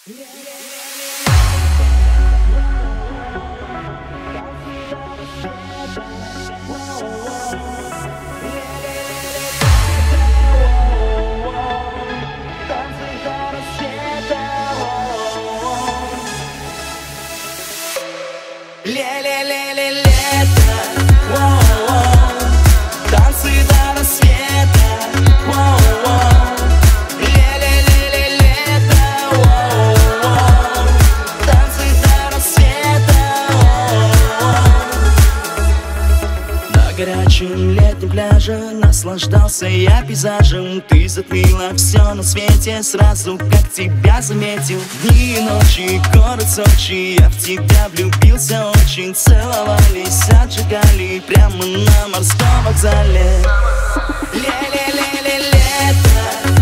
Лето, танцы до рассвета, лето, танцы до рассвета. На горячем летнем пляже наслаждался я пейзажем. Ты затмила все на свете сразу, как тебя заметил. Дни и ночи, город Сочи, я в тебя влюбился очень. Целовались, отжигали прямо на морском вокзале. Лето,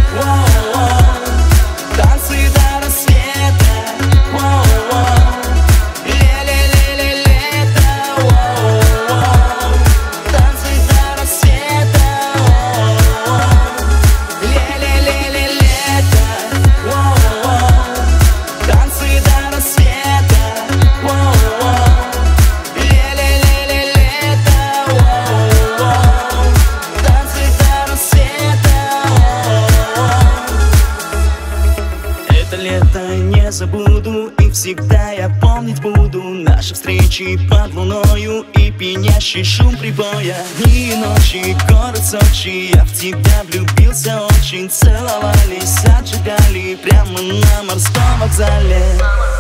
танцы до рассвета, лето, танцы до рассвета, лето, танцы до рассвета, танцы до рассвета. Это лето не забуду, и всегда я помнить буду наши встречи под луною и пьянящий шум прибоя. Дни и ночи, город Сочи, я в тебя влюбился очень. Целовались, отжигали прямо на морском вокзале.